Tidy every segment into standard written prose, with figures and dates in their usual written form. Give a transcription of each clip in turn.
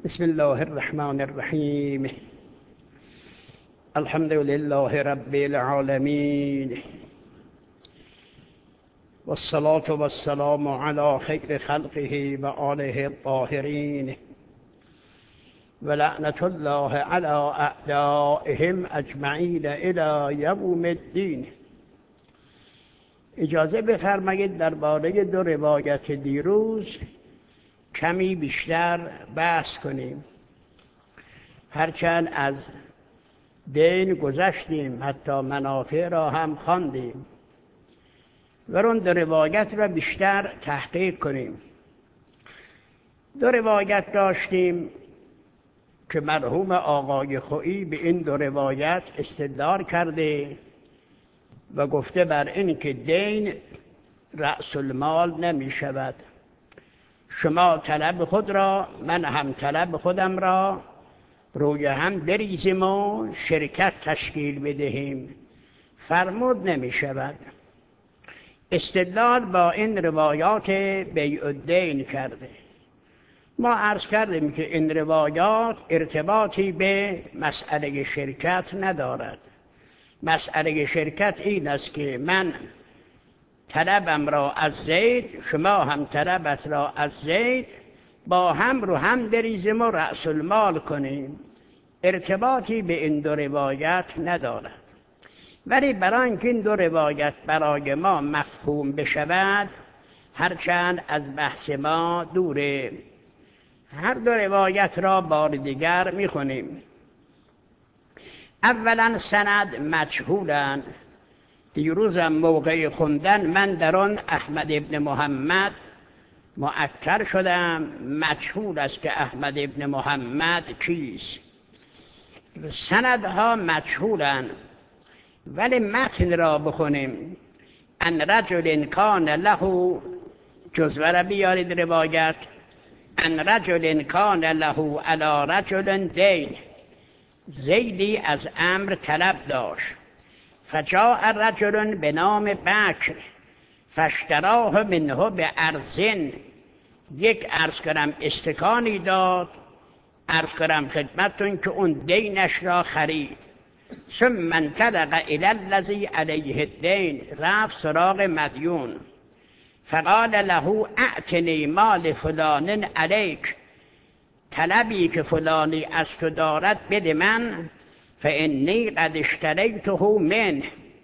بسم الله الرحمن الرحیم. الحمد لله رب العالمین والصلاة والسلام على خیر خلقه و آله الطاهرین و لعنة الله على اعدائهم اجمعین الی یوم الدین. اجازه بفرمایید درباره دو روایت دیروز کمی بیشتر بحث کنیم. هرچند از دین گذشتیم، حتی منافع را هم خواندیم و اون دو روایت را بیشتر تحقیق کنیم. دو روایت داشتیم که مرحوم آقای خویی به این دو روایت استدلال کرده و گفته بر این که دین رأس المال نمی شود. شما طلب خود را، من هم طلب خودم را روی هم بریزیم و شرکت تشکیل بدهیم، فرمود نمی شود. استدلال با این روایات بیع الدین کرده. ما عرض کردیم که این روایات ارتباطی به مسئله شرکت ندارد. مسئله شرکت این است که من طلبم را از زید، شما هم طلبت را از زید، با هم رو هم بریزیم و رأس المال کنیم. ارتباطی به این دو روایت ندارد. ولی برای اینکه این دو روایت برای ما مفهوم بشود، هرچند از بحث ما دوره، هر دو روایت را بار دیگر میخونیم. اولا سند مجهولند. دیروزم موقع خوندن من در آن احمد ابن محمد مؤکد شدم. مجهول است که احمد ابن محمد کیست. سندها مجهولند، ولی متن را بخونیم. ان رجل کان له، جزوه را بیارید روایت. ان رجل کان له علی رجل دین، زیدی از عمرو طلب داشت. فجاء رجل به نام بکر فاشتراه منه به ارزن، یک عرض کنم استکانی داد، عرض کنم خدمتتون که اون دینش را خرید. ثم انطلق الی الذی علیه الدین، رفت سراغ مدیون. فقال له اعطنی مال فلان علیک، طلبی که فلانی از تو دارد بده من. فانی قد اشتریته منه.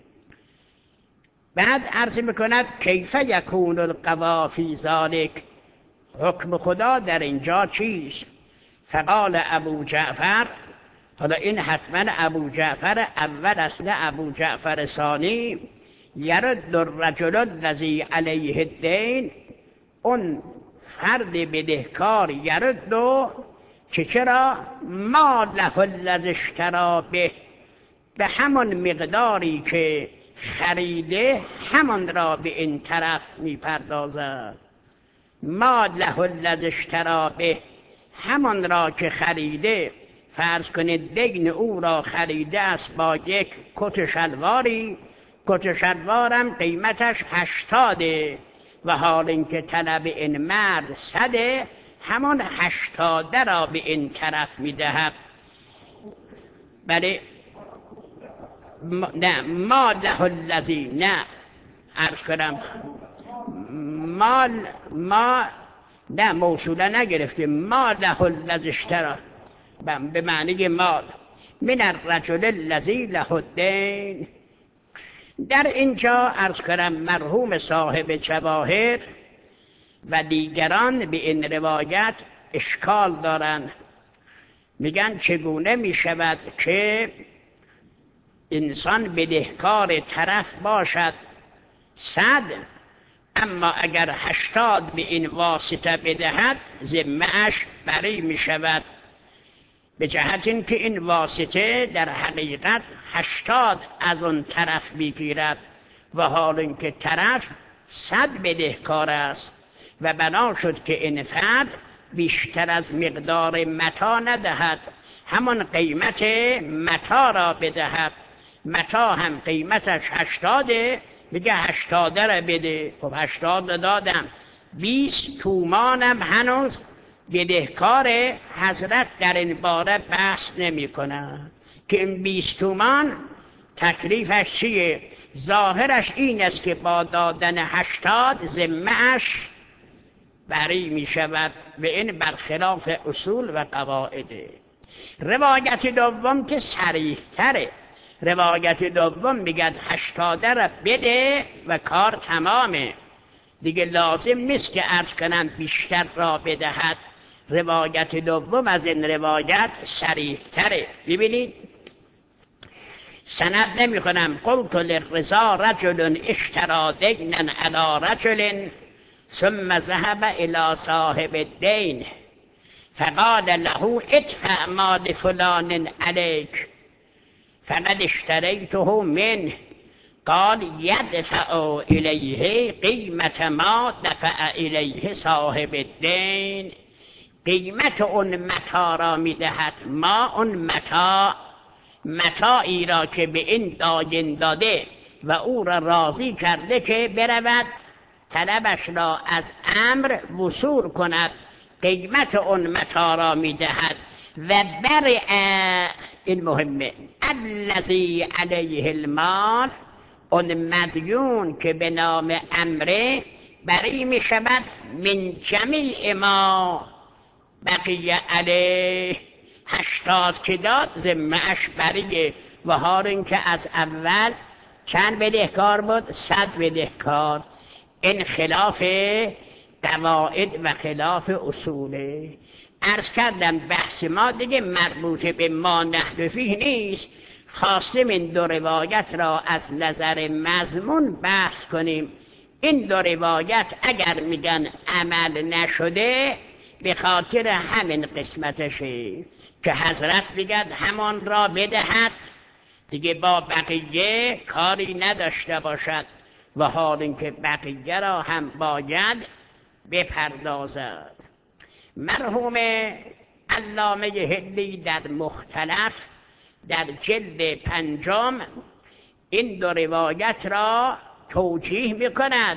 بعد عرض میکند کیف یکون القضا فی ذلک، حکم خدا در اینجا چیست؟ فقال ابو جعفر، حالا این حتما ابو جعفر اول است نه ابو جعفر ثانی. یرد الرجل الذی علیه الدین، اون فرد بدهکار یرد که چرا ما له الذی اشتری به همون مقداری که خریده همون را به این طرف میپردازد. ما له الذی اشتری همون را که خریده، فرض کنید دین او را خریده است با یک کت شلواری، کت شلوارم قیمتش 80 و حال اینکه طلب این مرد 100، همون 80 را به این طرف میدهد. بله نه ما له الذی، نه عرض کنم مال ما نه موصوله نگرفتیم. ما له الذی اشتری به معنی مال من الرجل الذی له الدین. در اینجا عرض کنم مرحوم صاحب جواهر و دیگران به این روایت اشکال دارند. میگن چگونه میشود که انسان بدهکار طرف باشد 100، اما اگر 80 به این واسطه بدهد ذمه‌اش بری میشود، به جهت اینکه این واسطه در حقیقت 80 از اون طرف میگیرد و حال اینکه طرف 100 بدهکار است و بنا شد که این فرد بیشتر از مقدار متاع ندهد، همون قیمت متاع را بدهد. متاع هم قیمتش 80، میگه 80 را بده. خب 80 دادم، 20 تومانم هنوز بدهکار حضرت در این باره بحث نمی کنند که این 20 تومان تکلیفش چیه. ظاهرش این است که با دادن 80 ذمه‌اش بری می شود و این برخلاف اصول و قواعده. روایت دوم که صریح تره، روایت دوم میگن 80 را بده و کار تمامه، دیگه لازم نیست که عرض کنم بیشتر را بدهد. روایت دوم از این روایت صریح تره. ببینید سند نمی کنم. قلت للرضا رجل اشترى دینا علی رجل ثم ذهب الى صاحب الدین فقال له ادفع ما لفلان عليك فقد اشتريته منه قال يدفع الیه قیمت ما دفع الیه صاحب الدین. قیمت اون متاع را میدهد، ما اون متاعی را که به این داین داده و او را راضی کرده که برود طلبش را از امر وصول کند، قیمت اون متاع را میدهد و برع این مهمه الذی علیه المال، اون مدیون که به نام امره بری می شود من جمیع ما بقیه علیه. 80 که داد ذمه‌اش بریه و هارون که از اول چند بدهکار بود؟ 100 بدهکار. این خلاف قواعد و خلاف اصوله. عرض کردم بحث ما دیگه مربوط به ما نحو فیه نیست، خواستیم این دو روایت را از نظر مضمون بحث کنیم. این دو روایت اگر میگن عمل نشده به خاطر همین قسمتشه که حضرت میگن همان را بدهد، دیگه با بقیه کاری نداشته باشد و حال اینکه بقیه را هم باید بپردازد. مرحوم علامه هندی در مختلف در جلد 5 این دو روایت را توجیه میکند،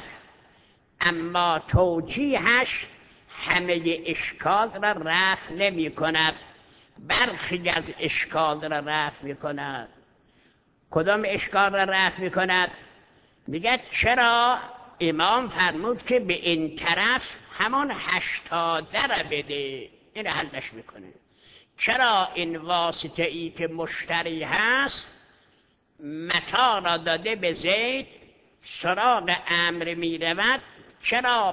اما توجیهش همه اشکال را رفع نمی کند، برخی از اشکال را رفع می کند. کدام اشکال را رفع می کند؟ میگه چرا امام فرمود که به این طرف همان 80 را بده، این حلش میکنه. چرا این واسطه ای که مشتری هست متاع را داده به زید، سراغ امر می رود، چرا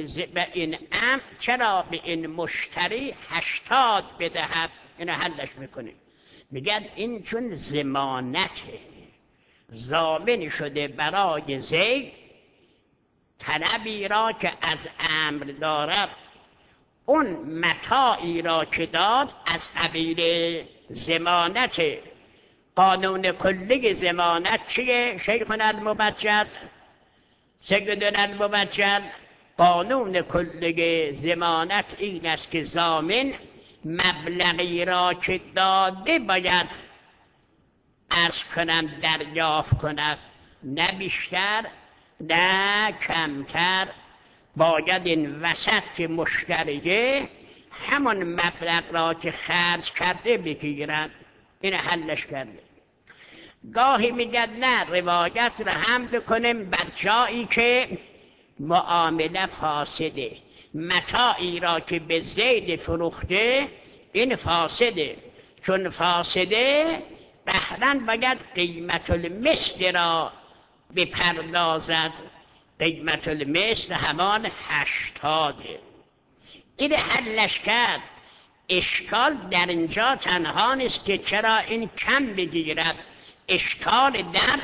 به این مشتری 80 بدهد؟ این حلش میکنه. میگن این چون ضمانته، ضامن شده برای زید طلبی را که از امر دارد، اون متاعی را که داد از قبیل ضمانت. قانون کلی ضمانت چیه؟ شیخنا المبجل، سیدنا المبجل، قانون کلی ضمانت این است که ضامن مبلغی را که داده باید عرض کنم دریافت کند، نه بیشتر نه کمتر. باید این وسط که مشتریه همون مبلغ را که خرج کرده بگیرد. این حلش کرده. گاهی میگن نه، روایت را هم بکنیم بر جایی که معامله فاسده، متاعی را که به زید فروخته این فاسده، چون فاسده قهرن باید قیمت المثل را بپردازد. قیمت المثل همان 80. این حلش کرد. اشکال در اینجا تنها نیست که چرا این کم بگیرد، اشکال در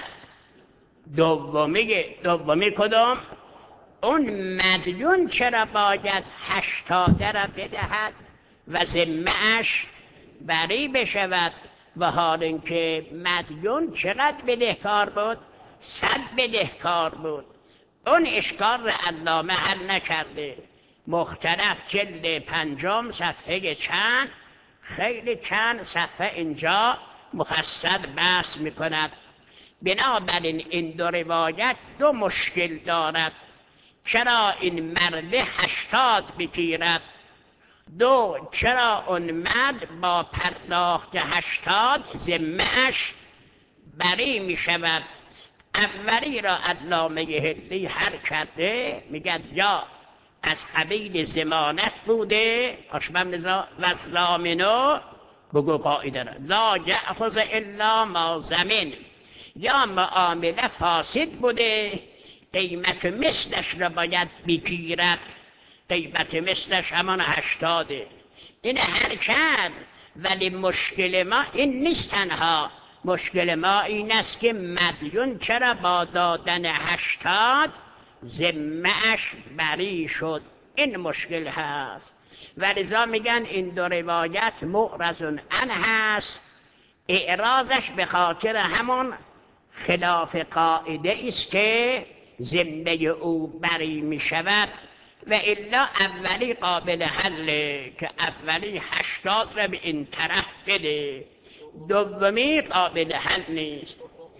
دومی کدام؟ اون مدیون چرا باید 80 را بدهد و ذمه‌اش بری بشود، و حال اینکه مدیون چقدر بدهکار بود؟ 100 بدهکار بود. اون اشکال را علامه حل نکرده. مختلف جلد 5 صفحه چند، خیلی چند صفحه اینجا مفصل بحث میکند. بنابراین این دو روایت دو مشکل دارد. چرا این مرد 80 بگیرد دو، چرا اون مرد با پرداخت 80 ذمه‌اش بری می شود؟ اولی را علامه هندی حل کرده، میگه یا از قبیل ضمانت بوده و ضامنو بگو قاعده را لا یأخذ الا ما ضمن، یا معامله فاسد بوده قیمت مثلش را باید بگیرد، قیمت مثلش همان 80. این حل کرد. ولی مشکل ما این نیست، تنها مشکل ما این است که مدیون چرا با دادن 80 ذمه‌اش بری شد. این مشکل هست و لذا میگن این دو روایت معرض عنه هست. اعراضش به خاطر همون خلاف قاعده است که ذمه او بری می شود و الا اولی قابل حله که اولی 80 را به این طرف بده، دومی قابل حل نیست.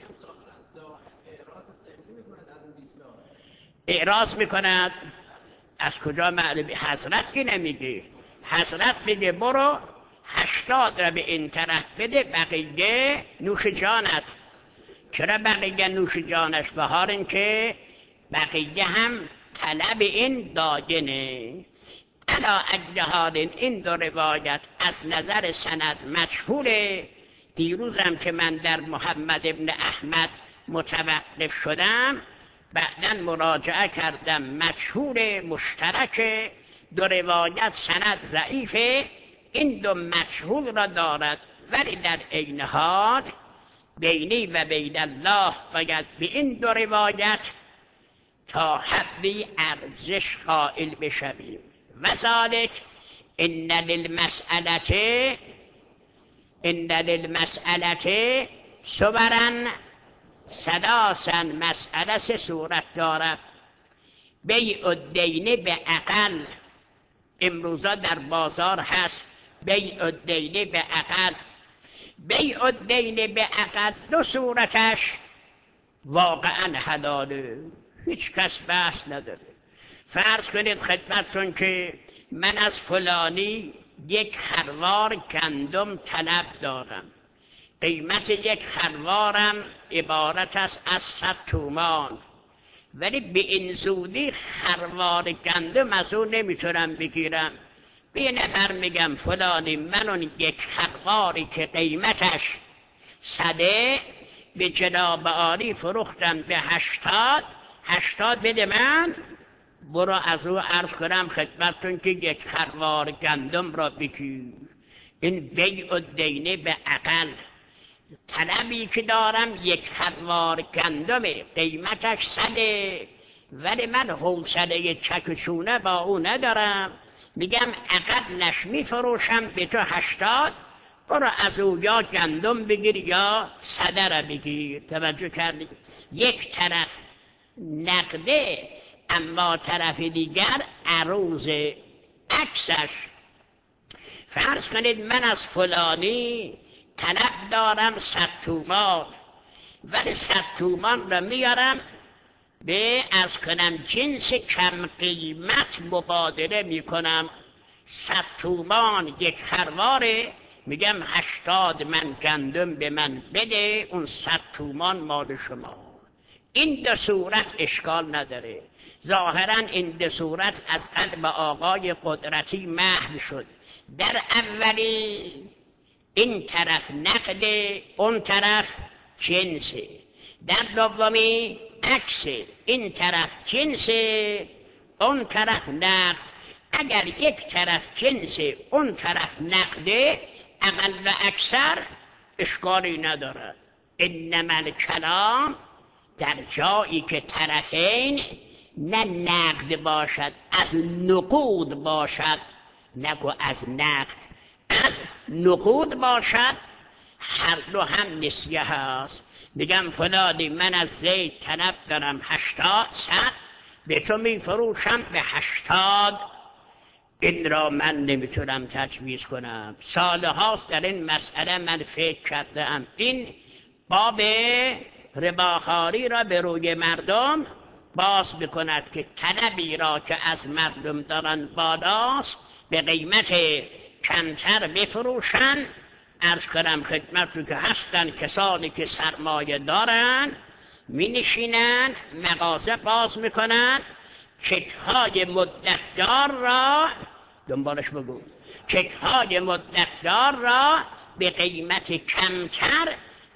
اعراض میکند. از کجا معلومی؟ حضرت که نمیگه. حضرت میگه برو 80 را به این طرف بده، بقیه نوش جانت. چرا بقیه نوش جانش؟ بهار این که بقیه هم طلب این داینه. علا اجهاد این دو روایت از نظر سند مجهوله. دیروزم که من در محمد ابن احمد متوقف شدم، بعداً مراجعه کردم، مجهول مشترک دو روایت سند ضعیفه، این دو مجهول را دارد، ولی در عین حال بینی و بین الله باید به این دو روایت تا حدی ارزش قائل بشویم. و ذالک ان للمسئله صورا ثلاثا، مسئله 3 صورت دارد. بیع الدین به اقل، امروزا در بازار هست بیع الدین به اقل. بیع الدین به اقل 2 صورتش واقعا حلاله، هیچ کس بحث نداره. فرض کنید خدمتتون که من از فلانی 1 خروار گندم طلب دارم، قیمت 1 خروارم عبارت است از 100 تومان، ولی به این زودی خروار گندم از اون نمیتونم بگیرم. به یه نفر میگم فلانی من اون 1 خرواری که قیمتش 100 به جناب عالی فروختم به 80 بده من، برو از او عرض کنم خدمتتون که 1 خروار گندم را بگیر. این بیع الدین به اقل. طلبی که دارم 1 خروار گندمه، قیمتش 100، ولی من حوصله چکشونه با او ندارم، میگم اقلش میفروشم به تو 80، برو از او یا گندم بگیر یا 100 را بگیر. توجه کردید؟ یک طرف نقده، اما طرف دیگر عروض. عکسش فرض کنید من از فلانی طلب دارم 100 تومان، ولی 100 تومان را میارم به از کنم جنس کم قیمت مبادله میکنم. 100 تومان 1 خرواره، میگم 80 من گندم به من بده، اون 100 تومان مال شما. این 2 صورت اشکال نداره. ظاهرا این 2 صورت از قلب آقای قدرتی محو شد. در اولی این طرف نقده، اون طرف جنسه. در دومی عکسه، این طرف جنسه، اون طرف نقد. اگر یک طرف جنسه اون طرف نقده، اقل و اکثر اشکالی ندارد. انما الکلام در جایی که طرفین نه نقد باشد، از نقود باشد، نگو از نقد، از نقود باشد، هر دو هم نسیه هست. میگم فلانی من از زید طلب دارم 80 به تو میفروشم به 80، این را من نمیتونم تجویز کنم. سالهاست در این مسئله من فکر کردم. این باب رباخواری را به روی مردم باز بکند که طلبی را که از مردم دارن بالاست، به قیمت کمتر بفروشن. عرض کنم خدمت که هستن کسانی که سرمایه دارن می نشینن مغازه باز میکنن، چک‌های مدتدار را دنبالش بگو، چک‌های مدتدار را به قیمت کمتر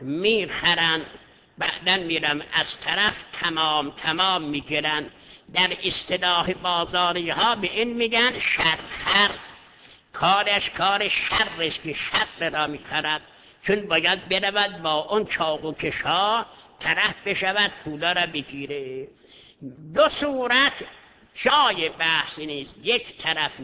میخرن، بعدن میرن از طرف تمام میگیرن. در اصطلاح بازاری ها به این میگن شرخر. کارش کار شر است که شر را میخرد، چون باید برود با اون چاقو کشا طرف بشود پولا را بگیره. دو صورت جای بحث نیست، یک طرف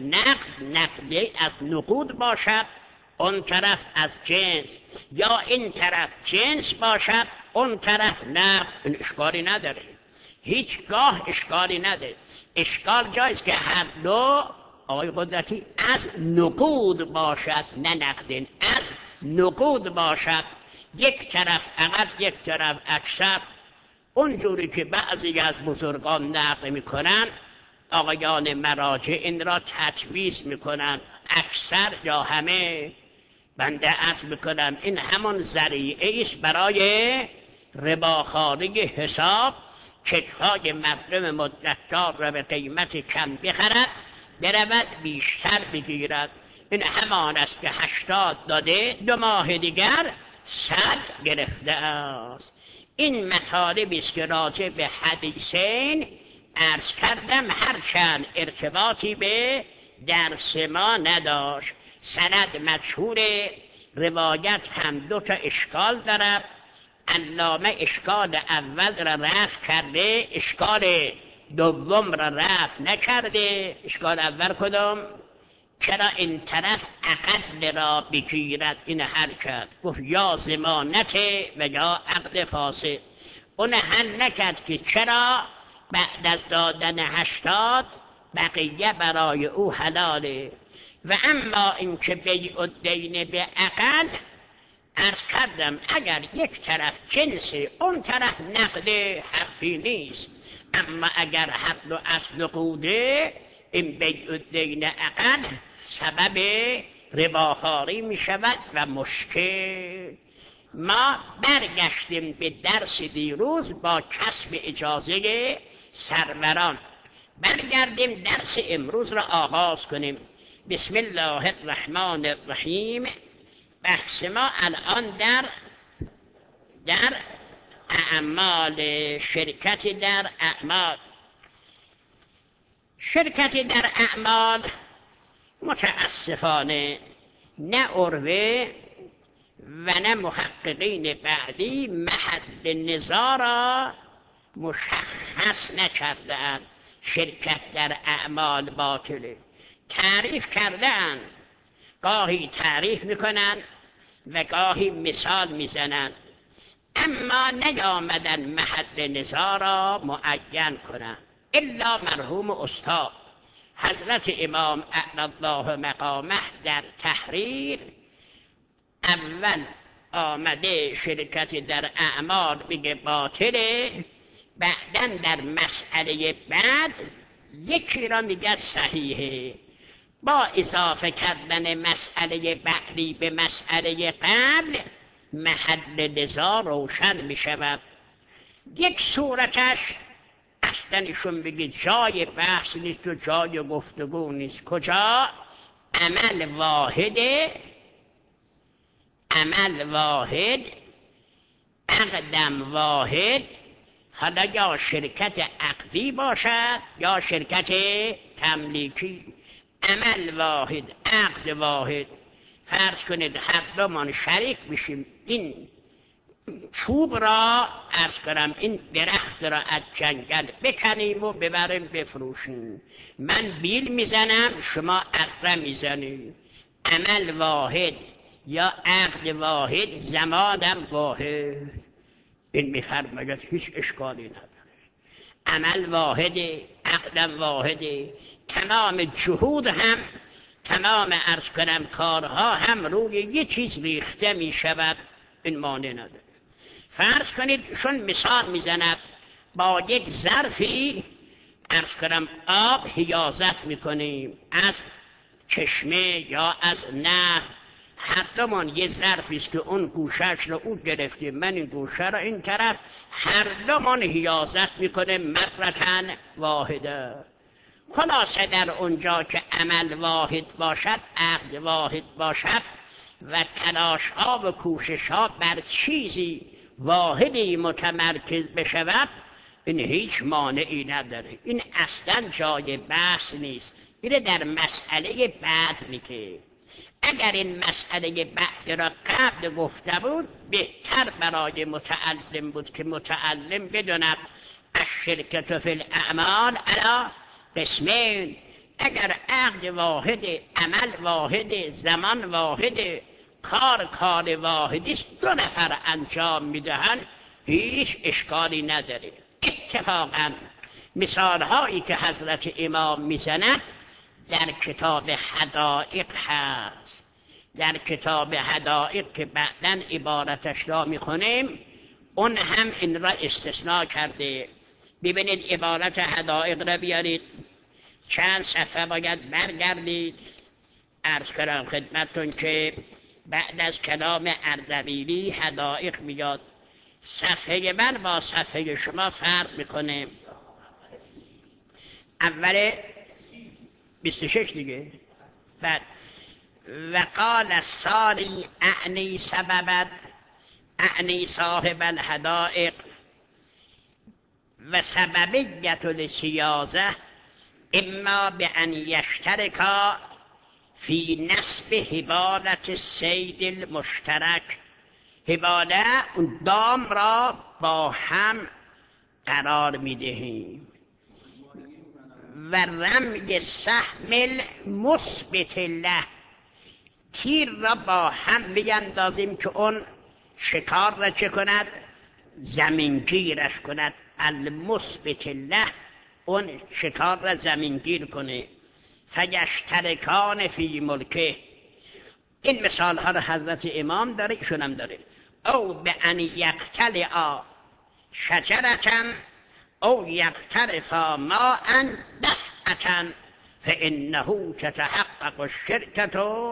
نقدی از نقود باشد، اون طرف از جنس، یا این طرف جنس باشد اون طرف نقد. این اشکالی نداره، هیچگاه اشکالی نداره. اشکال جایست که هر دو آقای قدرتی از نقود باشد، نه نقدین، از نقود باشد. یک طرف اقل یک طرف اکثر. اونجوری که بعضی از بزرگان نقل میکنن، آقایان مراجع این را تجویز میکنن، اکثر یا همه. بنده عرض میکنم این همون ذریعه است برای رباخواری حساب. چک‌های مردم مدتدار را به قیمت کم بخرد، برود بیشتر بگیرد. این همان است که 80 داده 2 ماه دیگر 100 گرفته است. این مطالبی است که راجع به حدیثین عرض کردم، هرچند ارتباطی به درس ما نداشت. سند مجهول، روایت هم 2 تا اشکال دارد. علامه اشکال اول را رفع کرده، اشکال دوم را رفع نکرده. اشکال اول کدام؟ چرا این طرف عقد را بگیرد؟ این حل کرد، گفت یا ضمانت و یا عقد فاسد. اون حل نکرد که چرا بعد از دادن 80 بقیه برای او حلاله. و اما این که بیع الدین به عقد، عرض کردم اگر یک طرف جنس اون طرف نقد، حرفی نیست. اما اگر هر دو از نقوده، این بیع الدین عقد سبب رباخواری می شود و مشکل. ما برگشتیم به درس دیروز با کسب اجازه سروران. برگردیم درس امروز را آغاز کنیم. بسم الله الرحمن الرحیم. بحث ما الان در اعمال، شرکت در اعمال. شرکت در اعمال متاسفانه نه عروه و نه محققین بعدی محل نزاع را مشخص نکردند. شرکت در اعمال باطله، تعریف کردن، گاهی تعریف میکنن و گاهی مثال میزنن، اما نیامدن محل نزاع را معین کنن. الا مرحوم استاد حضرت امام اعلی الله مقامه در تحریر اول آمده شرکت در اعمال بگه باطله، بعدن در مسئله بعد یکی را میگه صحیحه. با اضافه کردن مسئله بعدی به مسئله قبل محل نزاع روشن میشود. یک صورتش اصلا ایشون بگه جای بحث نیست و جای گفتگو نیست. کجا؟ عمل واحد، عقدم واحد، حالا یا شرکت عقدی باشد یا شرکت تملیکی. عمل واحد، عقد واحد. فرض کنید هر دومان شریک بشیم، این چوب را عرض کنم، این درخت را از جنگل بکنیم و ببریم بفروشیم. من بیل میزنم، شما اره میزنید. عمل واحد یا عقد واحد، زمانم واحد. این میفرماید هیچ اشکالی نداره. عمل واحده، عقدم واحده. تمام جهود هم، تمام عرض کنم کارها هم روی یه چیز ریخته می شود. این مانع نداره. فرض کنید شون مثال میزند، با یک ظرفی عرض کنم آب حیازت میکنیم از چشمه یا از نهر، هر دومان یه ظرفی است که اون گوشش رو او گرفته، من این گوشه رو این طرف، هر دومان حیازت میکنه مرتن واحده. خلاصه در اونجا که عمل واحد باشد، عقد واحد باشد و تلاش ها و کوشش ها بر چیزی واحدی متمرکز بشود، این هیچ مانعی نداره. این اصلا جای بحث نیست. این در مسئله بعد میگه. اگر این مسئله بعد را قبل گفته بود بهتر برای متعلم بود که متعلم بدوند الشرکة فی الاعمال علی قسمین. اگر عقد واحد، عمل واحد، زمان واحد، کار واحدی است، دو نفر انجام میدهند، هیچ اشکالی نداره. اتفاقا مثال هایی که حضرت امام میزند در کتاب حدائق هست. در کتاب حدائق که بعداً عبارتش را میخونیم، اون هم این را استثناء کرده. ببینید عبارت حدائق را بیارید، چند صفحه باید برگردید. عرض کنم خدمتون که بعد از کلام اردبیلی حدائق میاد. صفحه من با صفحه شما فرق میکنه. اول 26 دیگه. بعد وقال السالی اعنی سببت اعنی صاحب الحدائق و سببیت السیازه اما به ان یشترکا فی نصب حبالت الصید المشترک. حباله اون دام را با هم قرار میدهیم و رمی سهم المثبت له، تیر را با هم بیندازیم که اون شکار را چه کند؟ زمینگیرش کند. المثبت له، اون شکار را زمینگیر کنه. فیشترکان فی ملکه. این مثال ها را حضرت امام داره، ایشون هم داره. او به ان یقتلعا شجرة او یقترفا ماء دفعة فانه تتحقق الشرکة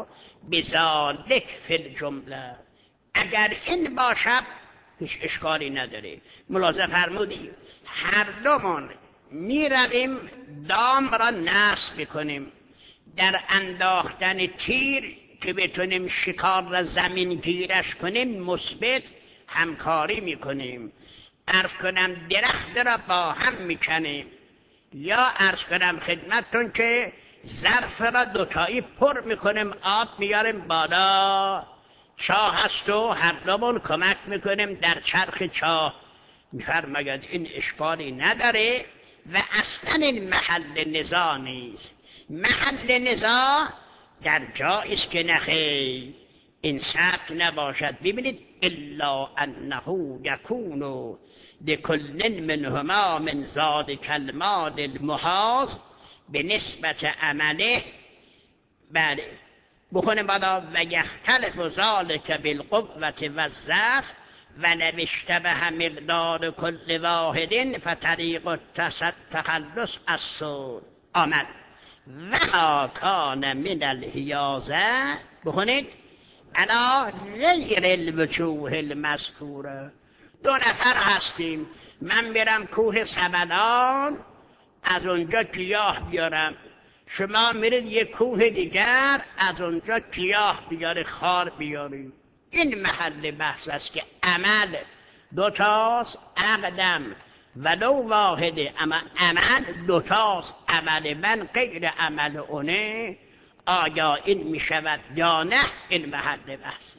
بذلک فی الجمله. اگر این باشد هیچ اشکالی نداره. ملاحظه فرمودید هر دومون میرویم دام را نصب کنیم، در انداختن تیر که بتونیم شکار را زمین گیرش کنیم مثبت همکاری میکنیم. عرض کنم درخت را با هم میکنیم، یا عرض کنم خدمتتون که ظرف را دوتایی پر میکنیم، آب میاریم بالا، چاه هست و هر دومون کمک میکنیم در چرخ چاه. میفرماید این اشکالی نداره و اصلا این محل نزاع نیست. محل نزاع در جایی است که نخیر این سبک نباشد. ببینید الا انه یکون لکل منهما من ذلک المال المحاز به نسبت عمله. بله بخونیم بالا و یختلف ذلک بالقوة و الضعف و لو اشتبه مقدار کل واحد فطریق التخلص الصلح. آمد و ما کان من الحیازه. بخونید علی غیر الوجوه المذکوره. دو نفر هستیم، من برم کوه سبلان از اونجا گیاه بیارم، شما میرید یک کوه دیگر از اونجا گیاه بیاره، خار بیاری. این محل بحث است که عمل دوتاست، عقدم ولو واحده، اما عمل دوتاست. عمل من غیر عمل اونه، آیا این میشود یا نه؟ این محل بحث.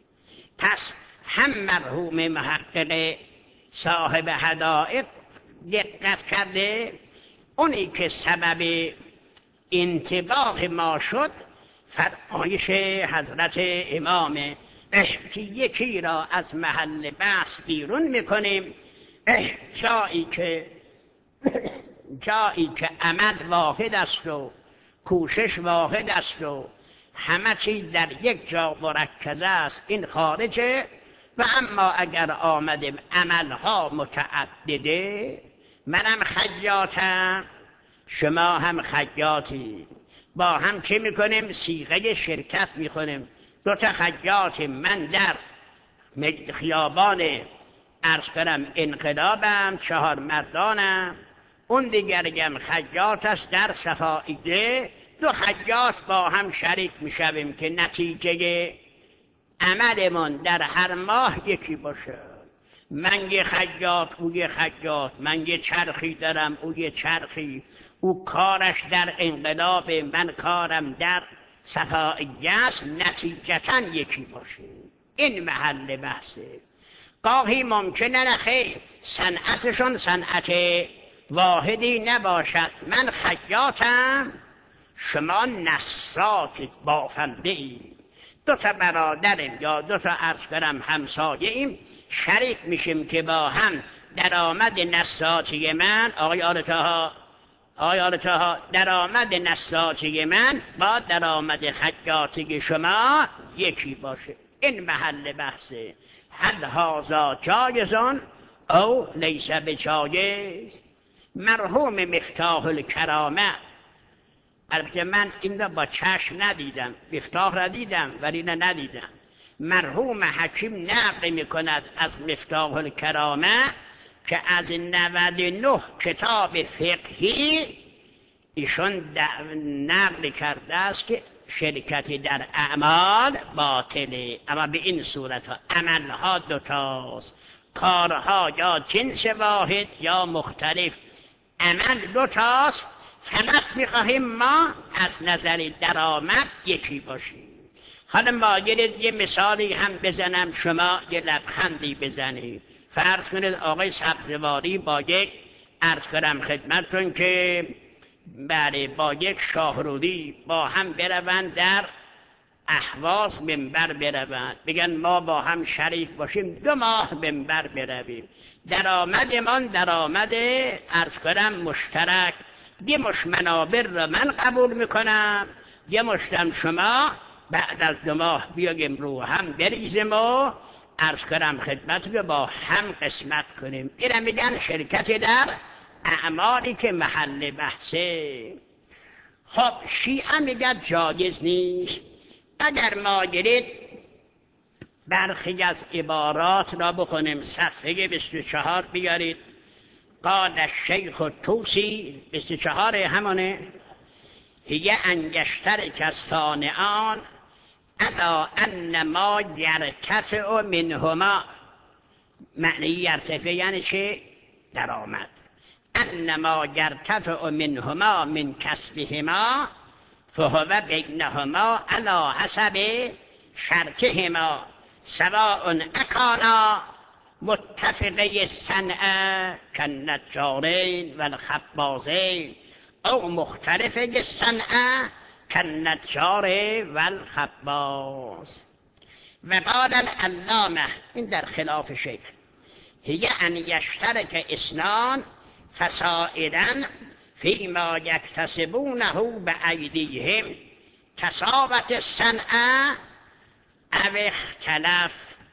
پس هم مرحوم محقق صاحب حدائق دقت کرده، اونی که سبب انتباه ما شد فرمایش حضرت امامه که یکی را از محل بحث بیرون میکنیم. جایی که عمل واحد است و کوشش واحد است و همه چیز در یک جا مرکزه است، این خارجه. و اما اگر آمدیم عملها متعدده، منم خیاطم شما هم خیاطی، با هم چه میکنیم؟ صیغه شرکت میکنیم. 2 تا خیاط، من در خیابان عرض کنم انقلابم، 4 مردانم، اون دیگرگم خیاط است در صفائیه. 2 خیاط با هم شریک میشویم که نتیجه عملمون در هر ماه یکی باشه. من یه خیاط، او یه خیاط، من یه چرخی دارم، او یه چرخی، او کارش در انقلاب، من کارم در صفائیه است، نتیجتاً یکی باشه. این محل بحثه. گاهی ممکنه نخیر صنعتشون صنعت واحدی نباشد. من خیاطم، شما نساج بافنده ای. 2 تا برادریم یا 2 تا عرض کنم همسایه ایم، شریک میشیم که با هم درآمد نساجی من، آقای آرتاها، درآمد نساجی من با درآمد خیاطی شما یکی باشه. این محل بحثه. هل هذا جایزون او لیس بجایز؟ مرحوم مفتاح الکرامه، البته من این را با چشم ندیدم، مفتاح را دیدم ولی ندیدم، مرحوم حکیم نقل میکند از مفتاح الکرامه که از 99 کتاب فقهی ایشون نقل کرده است که شرکتی در اعمال باطله، اما به این صورت ها عملها 2 تاست، کارها یا جنس واحد یا مختلف، عمل 2 تاست. فقط میخواهیم ما از نظر درآمد یکی باشیم. حالا ما یه مثالی هم بزنم، شما یه لبخندی بزنید. فرض کنید آقای سبزواری با یک عرض کنم خدمتتون که بله با یک شاهرودی با هم بروند در اهواز منبر بروند، بگن ما با هم شریک باشیم 2 ماه منبر برویم، درآمدمان درآمد عرض کنم مشترک، یه مش منابر را من قبول میکنم، یه مشتم شما، بعد از 2 ماه بیایم رو هم بریزیم و عرض کنم خدمت رو با هم قسمت کنیم. اینا میگن شرکت در اعمالی که محل بحثه. خب شیعه میگن جایز نیست. اگر ما گرید برخی از عبارات را بخونیم، صفحه 24 بیارید. قال الشیخ الطوسی، 24 همانه، هی انگشترک الصانعان الا ان ما یرتفع منهما. معنی یرتفع یعنی چه؟ درآمد. ان ما یرتفع منهما من کسبهما فهو بینهما علی حسب شرکهما سواء اکانا متفقی الصنعه کالنجارین والخبازین او مختلفی الصنعه کالنجار والخباز. و قال العلامه، این در خلاف شیخ، هی ان یشترک اثنان فصائدا فیما یکتسبونه بایدیهم تساوت الصنعه او اختلف.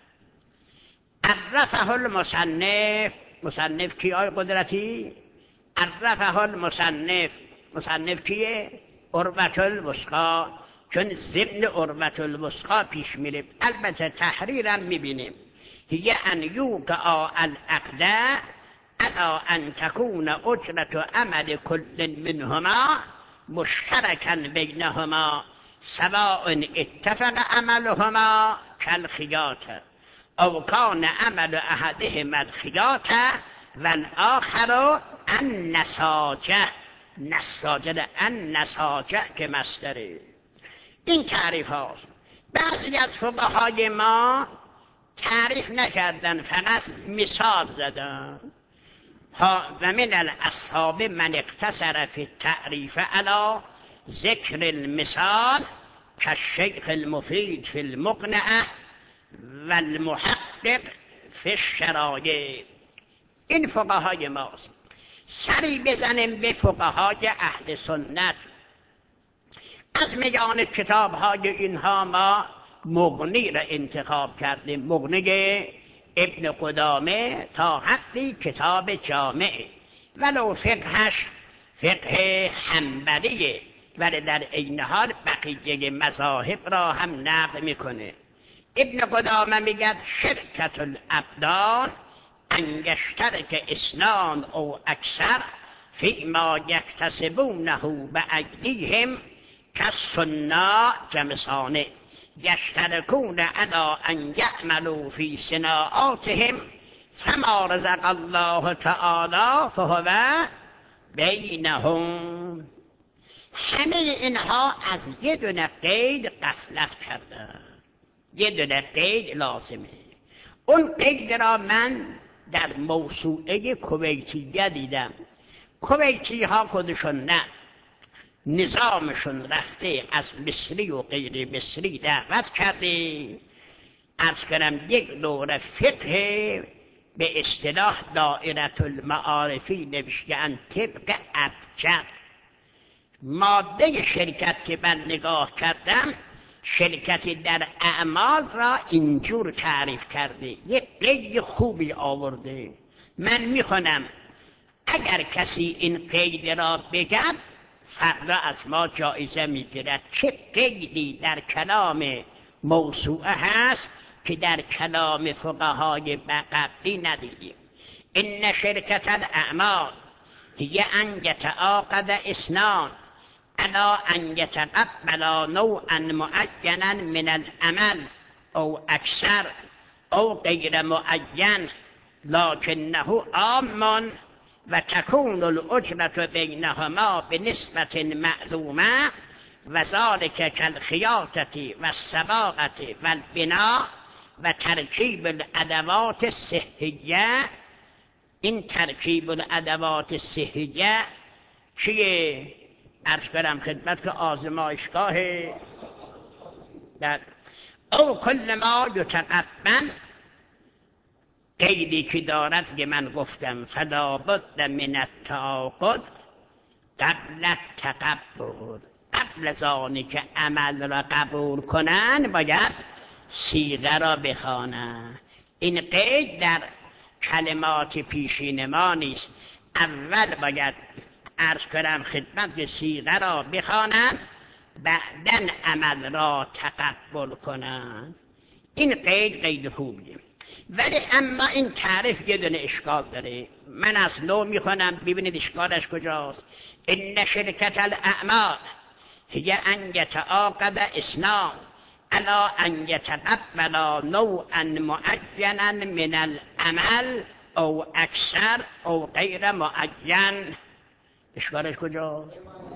عرفه المصنف، مصنف کی آقای قدرتی؟ عرفه المصنف، مصنف کیه؟ عروة الوثقی، چون ضمن عروة الوثقی پیش میره، البته تحریرم میبینیم. هی ان یوقع العقد الا ان تكون اجرة عمل كل منهما مشتركا بينهما سواء اتفق عملهما كالخياطة او كان عمل احدهما الخياطة والآخر النساجة. نساجه، النساجه که مصدره. این تعریف هاست. بعضی از فقهای ما تعریف نکردن، فقط مثال زدن. و من الاصحاب من اقتصر فی التعریف علی ذکر المثال كالشیخ المفید فی المقنعه و المحقق فی الشرایع. این فقهای ماست. سری بزنیم به فقهای اهل سنت. از میان کتاب های اینها ما مغنی را انتخاب کردیم. مغنی ابن قدامه تا حدی کتاب جامعه، ولو فقهش فقه حنبلیه، ولی در عین حال بقیه مذاهب را هم نقل میکنه. ابن قدامه میگه شرکت الابدان انگشترک اسنان او اکثر فیما یکتسبونه بأیدیهم کالصناع جمسانه یشترکون علی ان یعملوا فی صناعاتهم فما رزق الله تعالی فهو بینهم. همه اینها از یه دونه قید غفلت کردن. یه دونه قید لازمه. اون قید را من در موسوعه کویتیه دیدم. کویتی ها خودشون نه، نظامشون رفته از مصری و غیر مصری دعوت کرده. عرض کنم یک دوره فقه به اصطلاح دائره المعارفی نوشته‌اند طبق ابجد. ماده شرکت که من نگاه کردم، شرکتی در اعمال را اینجور تعریف کرده، یک قید خوبی آورده. من میخونم اگر کسی این قید را بگد فردا از ما جایزه میگیرد. چه قیدی در کلام موسوعه هست که در کلام فقهای قبلی ندیدیم. این شرکت الاعمال هی ان یتعاقد اثنان علی ان یتقبلا نوعا معینا من العمل او اکثر او غیر معین لکنه عام و تکون الاجرة بینهما بنسبت معلومه و ذلک کالخیاطة و الصباغة و البناء و ترکیب الادوات الصحیه. این ترکیب الادوات الصحیه چیه؟ عرض کنم خدمت که آزمایشگاه در او کل ما یتقبل. قیدی که دارد که من گفتم فلا بد من التعاقد قبل التقبل. قبل از آنی که عمل را قبول کنن باید صیغه را بخوانند. این قید در کلمات پیشین ما نیست. اول باید عرض کنم خدمت که صیغه را بخوانند، بعدن عمل را تقبل کنند. این قید خوبیه. ولی اما این تعریف یه دونه اشکال داره. من از نو میخونم ببینید اشکالش کجاست. این شرکت الاعمال هی ان یتعاقد اثنان علی ان یتقبلا نوعا معینا من العمل او اکثر او غیر معین. اشکالش کجاست؟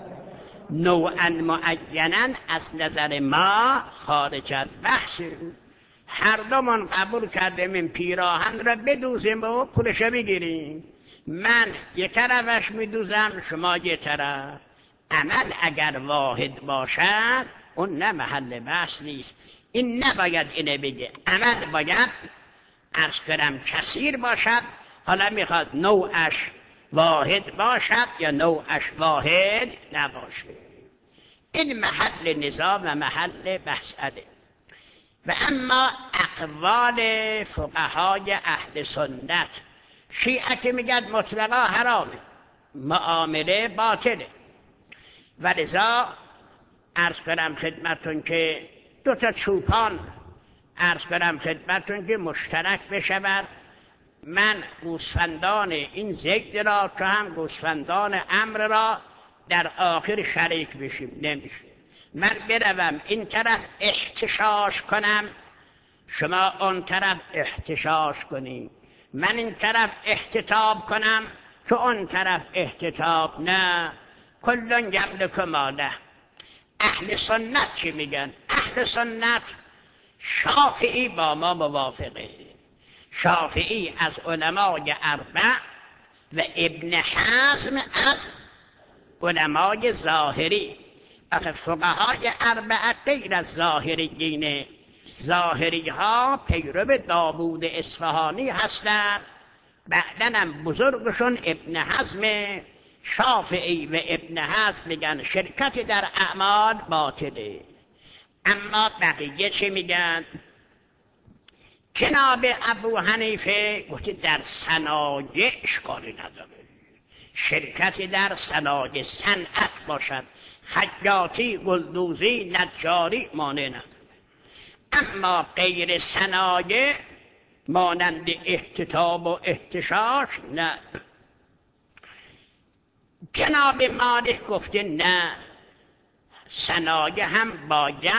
نوعا معینا از نظر ما خارج از بحث. هر دومون قبول کردیم این پیراهن را بدوزیم و پولش بگیریم. من یک طرفش میدوزم، شما یک طرف. عمل اگر واحد باشد اون نه محل بحث نیست. این نباید اینه بگه. عمل باید عرض کنم کثیر باشد، حالا میخواد نوعش واحد باشد یا نوعش واحد نباشه. این محل نظام و محل مسئله. و اما اقوال فقهای اهل سنت، شیعه که میگن مطلقا حرامه، معامله باطله. و لذا عرض کنم خدمتون که دو تا چوپان عرض کنم خدمتون که مشترک بشود. من گوسفندان این زید را تو هم گوسفندان امر را در آخر شریک بشیم، نمیشه. من بروم این طرف احتشاش کنم، شما اون طرف احتشاش کنیم. من این طرف احتتاب کنم، تو اون طرف احتتاب. نه، کلون یملک ماله. اهل سنت چی میگن؟ اهل سنت شافعی با ما موافقه. شافعی از علمای اربع و ابن حزم از علمای ظاهری. آخه فقهای اربعه غیر از ظاهریینه. ظاهری ها پیرو داوود اصفهانی هستند. بعدن هم بزرگشون ابن حزم. شافعی و ابن حزم میگن شرکت در اعمال باطله. اما بقیه چی میگن؟ جناب ابو حنیفه گفته در صنایع اشکالی نداره، شرکتی در صنایع صنعت باشد. خیاطی، گلدوزی، نجاری مانع نداره. اما غیر صنایع مانند احتتاب و احتشاش نه. جناب مالک گفته نه، صنایع هم باید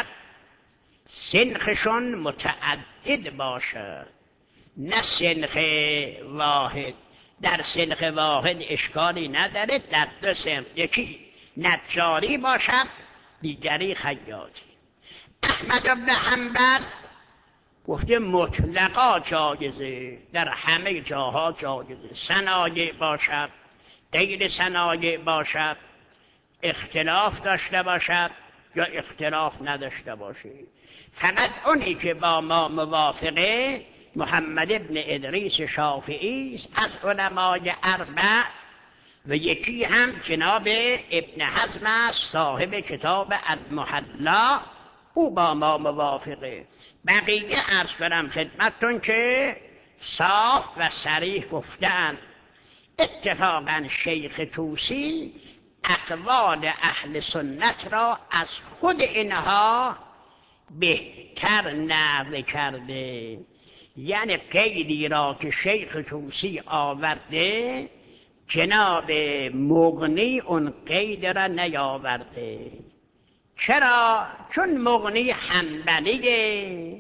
سنخشون متعدد باشد، نه سنخ واحد. در سنخ واحد اشکالی نداره، در دو سنخ، یکی نجاری باشد دیگری خیاطی. احمد بن حنبل گفته مطلقا جایزه، در همه جاها جایزه، صنایع باشد غیر صنایع باشد، اختلاف داشته باشد یا اختلاف نداشته باشد. فقط اونی که با ما موافقه محمد ابن ادریس شافعی است از علمای اربع، و یکی هم جناب ابن حزم است صاحب کتاب المحلا، او با ما موافقه. بقیه عرض کنم خدمتتون که صاف و صریح گفتن. اتفاقا شیخ طوسی اقوال اهل سنت را از خود اینها بهتر نقل کرده، یعنی قیدی را که شیخ طوسی آورده جناب مغنی اون قید را نیاورده. چرا؟ چون مغنی حنبلیه،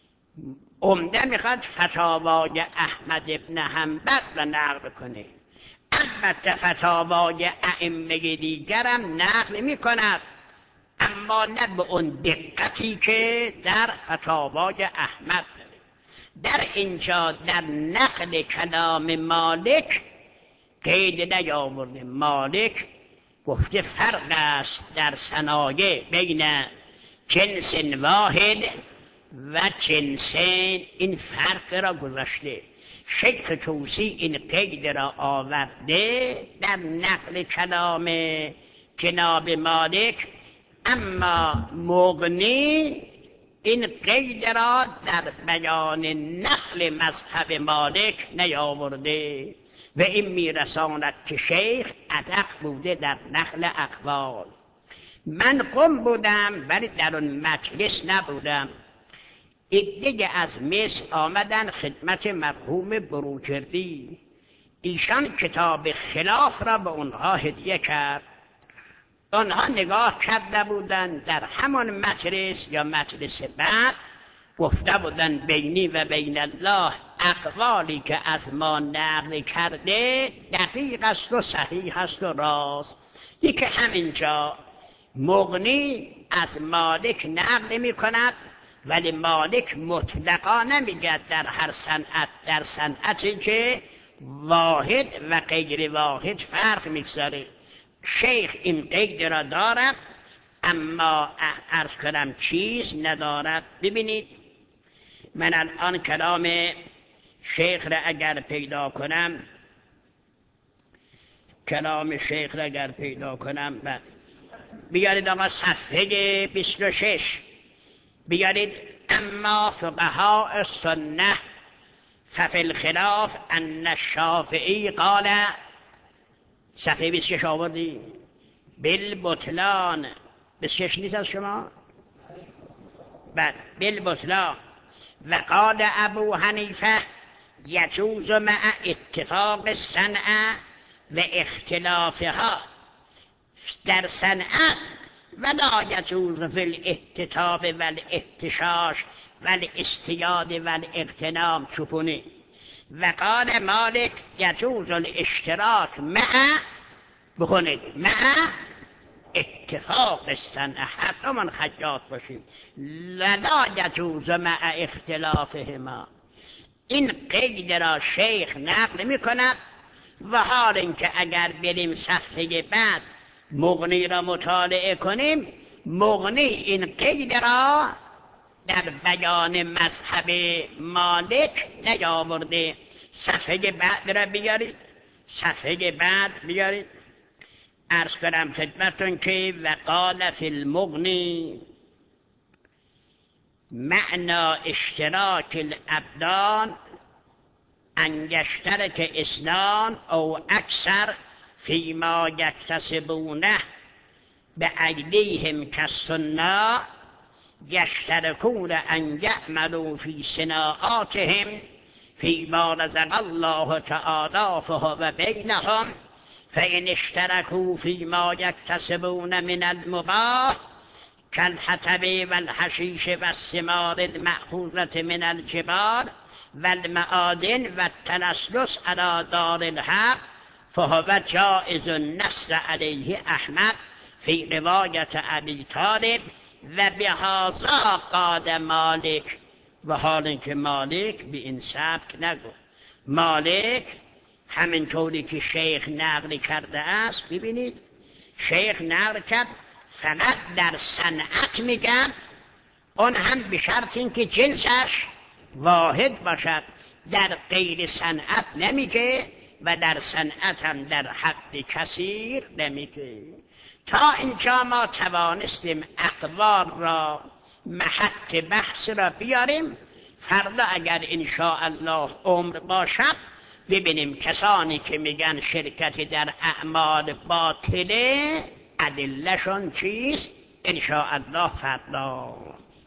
عمده میخواد فتاوای احمد ابن حنبل را نقل کنه. البته فتاوای ائمه دیگرم نقل میکند، اما نه به اون دقتی که در فتاوای احمد. در اینجا در نقل کلام مالک قید نیاورده. مالک گفته فرق است در صنایع بین جنس واحد و جنسین، این فرق را گذاشته. شیخ طوسی این قید را آورده در نقل کلام جناب مالک، اما مغنی این قید را در بیان نقل مذهب مالک نیاورده و این میرساند که شیخ ادق بوده در نقل اقوال. من قم بودم ولی در اون مجلس نبودم. عده‌ای از مصر آمدن خدمت مرحوم بروجردی، ایشان کتاب خلاف را به اونها هدیه کرد. آنها نگاه کرده بودند در همان مجلس یا مجلس بعد گفته بودند بینی و بین الله اقوالی که از ما نقل کرده دقیق است و صحیح است و راست. یکی همینجا مغنی از مالک نقل می کند، ولی مالک مطلقا نمیگه در هر صنعت، در صنعتی که واحد و غیر واحد فرق میگذاره. شیخ این قید را دارد اما عرض کنم چیز ندارد. ببینید من الان کلام شیخ را اگر پیدا کنم، کلام شیخ را اگر پیدا کنم، بیارید آقا صفحه 26 بیارید. اما فقهاء السنه ففی الخلاف ان الشافعی قال، صفحه 26 آوردی بالبطلان، 26 نیست از شما؟ بعد بالبطلان و قال ابو حنیفه یجوز مع اتفاق الصنعه و اختلافها در صنعت ولا یجوز فی الاحتتاب و الاحتشاش و الاصطیاد و الاغتنام چپونه. و قال مالک یجوز الاشتراک مع، بخونید مع اتفاق الصنعه، حتی من خیاط باشیم، ولا یجوز مع اختلافهما. این قید را شیخ نقل می کند و حال اینکه اگر بریم صفحه بعد مغنی را مطالعه کنیم، مغنی این قید را در بیان مذهب مالک نیاورده. صفحه بعد را بیارید، صفحه بعد بیارید. عرض کنم خدمتون که وقال فی المغنی معنا اشتراک الابدان ان یشترک اثنان او اکثر فیما یکتسبونه بأیدیهم کالصناع یشترکون ان یعملوا فی صناعاتهم فیما رزق الله تعالی فهو بینهم فإن اشتركوا فيما يكتسبون من المباح كالحطب والحشيش والثمار المأخوذة من الجبال والمعادن والتنسلس على دار الحق فهو جائز نص عليه أحمد في رواية أبي طالب وبهذا قال مالك. و حال که مالک به این سبک نگو. مالک همینطوری که شیخ نقل کرده است، ببینید شیخ نقل کرد فقط در صنعت میگن، اون هم به شرط اینکه جنسش واحد باشد، در غیر صنعت نمیگه و در صنعت هم در حد کثیر نمیگه. تا اینجا ما توانستیم اقوال را محط بحث را بیاریم. فردا اگر انشاءالله عمر باشد ببینیم کسانی که میگن شرکت در اعمال باطله ادلهشون چیست. انشاءالله فردا.